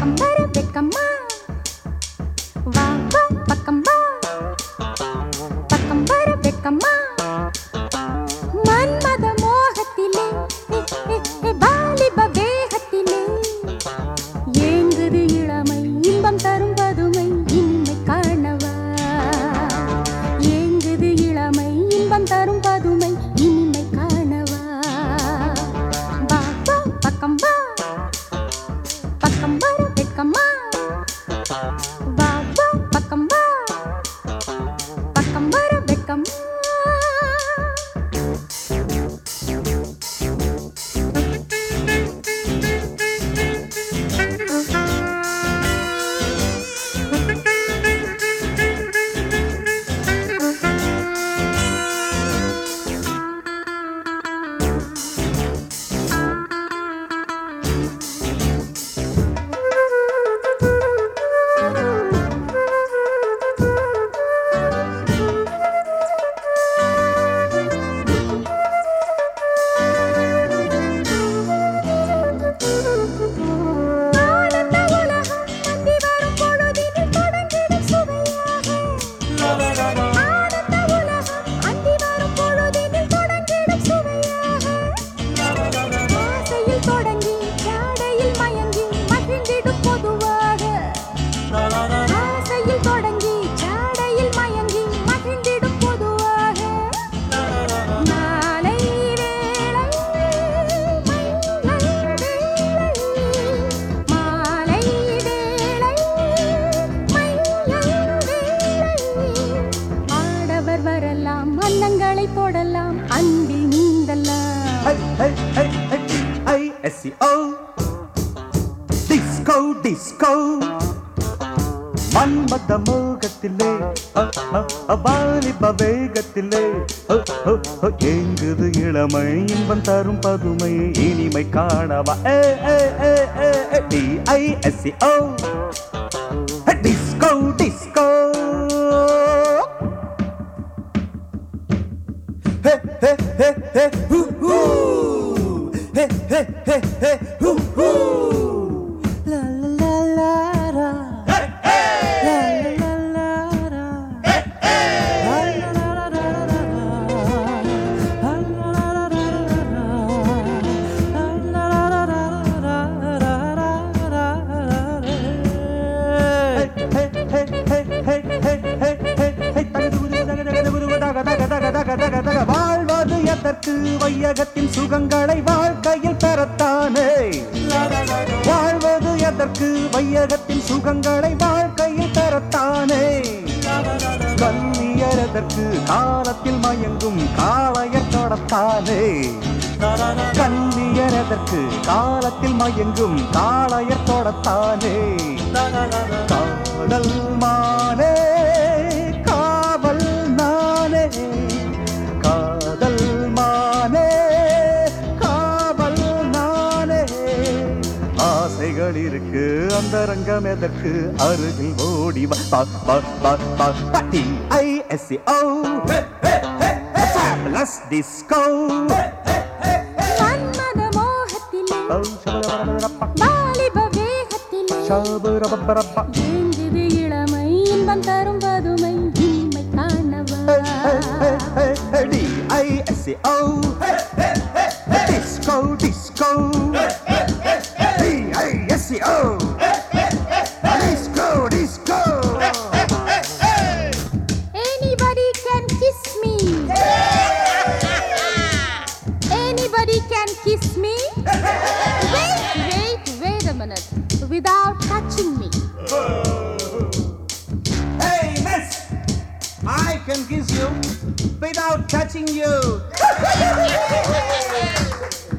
பக்கம் வர வெக்கம்மா வா வா பக்கம் வா பக்கம் வர வெக்கம்மா மன்மத மோகத்திலே வாலிப வேகத்திலே ஏங்குது இளமை இன்பம் தரும் பதுமை இனிமை காணவா ஏங்குது இளமை இன்பம் தரும் பதுமை இனிமை காணவா வா வா பக்கம் வா பக்கம் வர வெக்கம்மா வா வா பக்கம் வா பக்கம் வர வெக்கம்மா அன்னங்களை போடலாம் அன்பில் நீந்தலாம் I-S-C-O Disco Disco மன்மத மோகத்திலே வாலிப வேகத்திலே ஏங்குது இளமை இன்பம் தரும் பதுமை இனிமை காணவா D-I-S-C-O Disco Disco Hey, hey, hey, hey, hoo, hoo. Hey, hey, hey, hey, hoo, hoo. La, la, la, la, la. Hey, hey. La, la, la, la, la. Hey, hey. La, la, la, la, la, la. La, la, la, la, la, la. La, la, la, la, la, la. Hey, hey, hey, hey, hey, hey, hey, hey, hey. வாழ்வது எதற்கு வையகத்தின் சுகங்களை வாழ்க்கையில் பெறத்தானே வாழ்வது எதற்கு வையகத்தின் சுகங்களை வாழ்க்கையில் பெறத்தானே கல்வியர் எதற்கு காலத்தில் மயங்கும் காளையர் தொடத்தானே கல்வியர் எதற்கு காலத்தில் மயங்கும் காளையர் தொடத்தானே காதல் மானே காவல் நானே காதல் மானே காவல் நானே ஆசைகள் இருக்கு அந்தரங்கம் எதற்கு அருகில் ஓடி I-S-C-O Fabulous Disco மன்மத மோகத்திலே வாலிப வேகத்திலே ஏங்குது இளமை இன்பம் தரும் பதுமை இனிமை காணவா D-I-S-C-O Disco Disco D-I-S-C-O Disco Disco Anybody can kiss me Anybody can kiss me Wait a minute without touching me Hey miss I can kiss you without touching you